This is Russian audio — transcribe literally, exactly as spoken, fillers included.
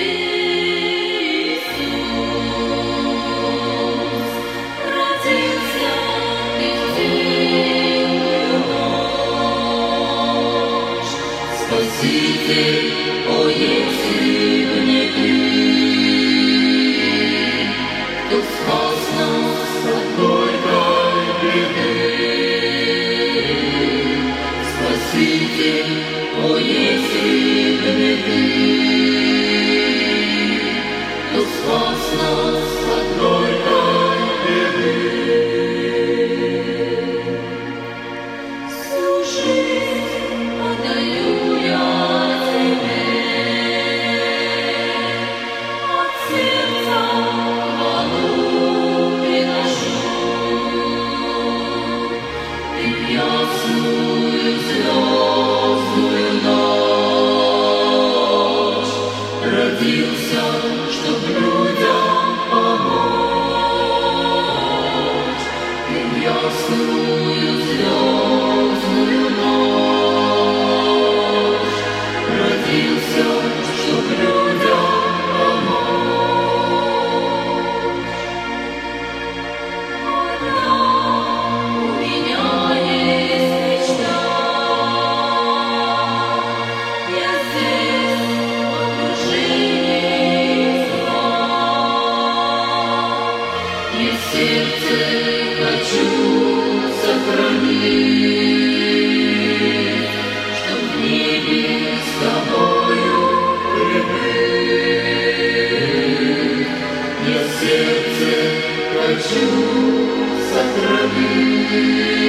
Спаситель, о, если б не ты, кто спас нас от горькой беды. Спаситель, о, если б не ты, кто спас нас от горькой беды. Всю жизнь отдаю ясную звездную ночь, родился, чтоб людям помочь. Ты в ясную звездную ночь родился, чтоб людям сердце хочу сохранить, чтоб в небе с тобою прибыть. Я сердце хочу сохранить.